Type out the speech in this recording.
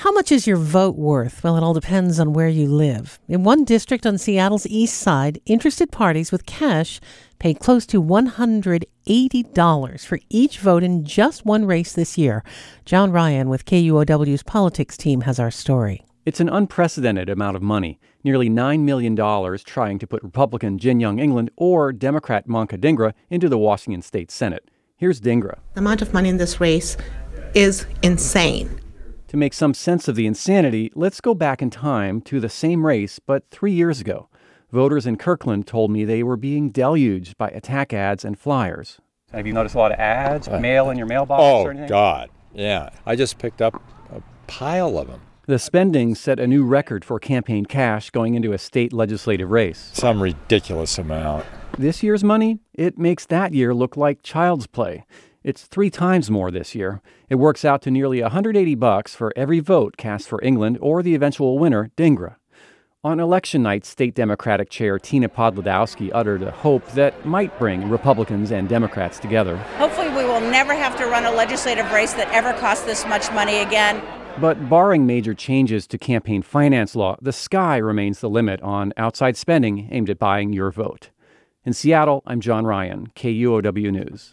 How much is your vote worth? Well, it all depends on where you live. In one district on Seattle's east side, interested parties with cash paid close to $180 for each vote in just one race this year. John Ryan with KUOW's politics team has our story. It's an unprecedented amount of money, nearly $9 million trying to put Republican Jin Young England or Democrat Manka Dhingra into the Washington State Senate. Here's Dhingra. The amount of money in this race is insane. To make some sense of the insanity, let's go back in time to the same race, but 3 years ago. Voters in Kirkland told me they were being deluged by attack ads and flyers. Have you noticed a lot of ads, mail in your mailbox or anything? Oh, God, yeah. I just picked up a pile of them. The spending set a new record for campaign cash going into a state legislative race. Some ridiculous amount. This year's money, it makes that year look like child's play. It's 3 times more this year. It works out to nearly $180 for every vote cast for England or the eventual winner, Dhingra. On election night, State Democratic Chair Tina Podlodowski uttered a hope that might bring Republicans and Democrats together. Hopefully we will never have to run a legislative race that ever costs this much money again. But barring major changes to campaign finance law, the sky remains the limit on outside spending aimed at buying your vote. In Seattle, I'm John Ryan, KUOW News.